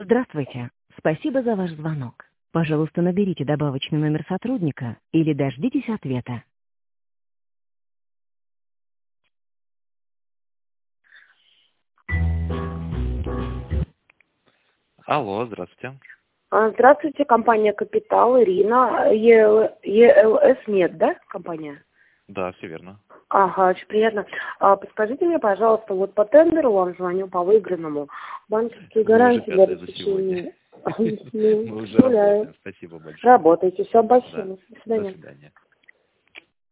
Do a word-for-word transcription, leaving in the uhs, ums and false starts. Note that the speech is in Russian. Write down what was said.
Здравствуйте. Спасибо за ваш звонок. Пожалуйста, наберите добавочный номер сотрудника или дождитесь ответа. Алло, здравствуйте. А, Здравствуйте, компания «Капитал», Ирина. Е- ЕЛС нет, да, компания? Да, все верно. Ага, очень приятно. А, подскажите мне, пожалуйста, вот по тендеру вам звоню, по выигранному. Банковские Вы уже гарантии для пятая за сегодня. обеспечения. Мы уже работаем. Спасибо большое. Работайте. Все, Да. спасибо. До До свидания. свидания.